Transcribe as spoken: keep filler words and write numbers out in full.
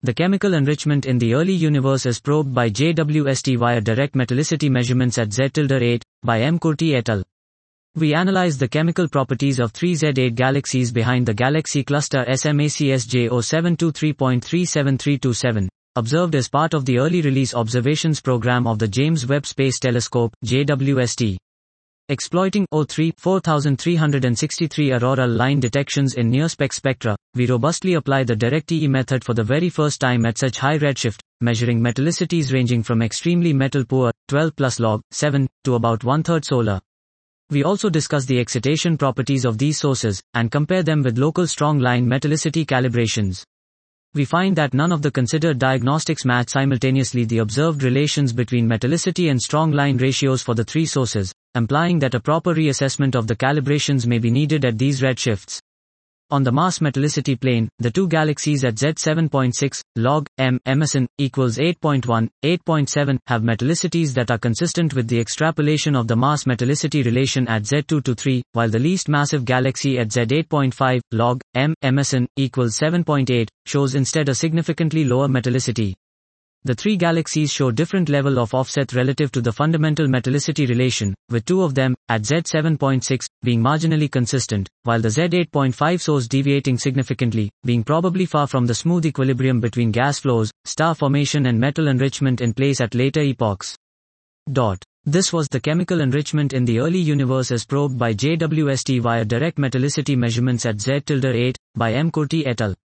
The chemical enrichment in the early universe is probed by J W S T via direct metallicity measurements at Z eight, by M. Kurti et al. We analyzed the chemical properties of three Z eight galaxies behind the galaxy cluster S M A C S J zero seven two three point three seven three two seven, observed as part of the early release observations program of the James Webb Space Telescope, J W S T. Exploiting O three four three six three auroral line detections in near-spec spectra, we robustly apply the direct E E method for the very first time at such high redshift, measuring metallicities ranging from extremely metal-poor, twelve plus log seven, to about one-third solar. We also discuss the excitation properties of these sources, and compare them with local strong-line metallicity calibrations. We find that none of the considered diagnostics match simultaneously the observed relations between metallicity and strong-line ratios for the three sources, implying that a proper reassessment of the calibrations may be needed at these redshifts. On the mass metallicity plane, the two galaxies at Z seven point six, log, m, emission, equals eight point one, eight point seven, have metallicities that are consistent with the extrapolation of the mass metallicity relation at Z two to three, while the least massive galaxy at Z eight point five, log, m, emission, equals seven point eight, shows instead a significantly lower metallicity. The three galaxies show different level of offset relative to the fundamental metallicity relation, with two of them, at Z seven point six, being marginally consistent, while the Z eight point five source deviating significantly, being probably far from the smooth equilibrium between gas flows, star formation and metal enrichment in place at later epochs. Dot. This was the chemical enrichment in the early universe as probed by J W S T via direct metallicity measurements at Z eight, by M. Kurti et al.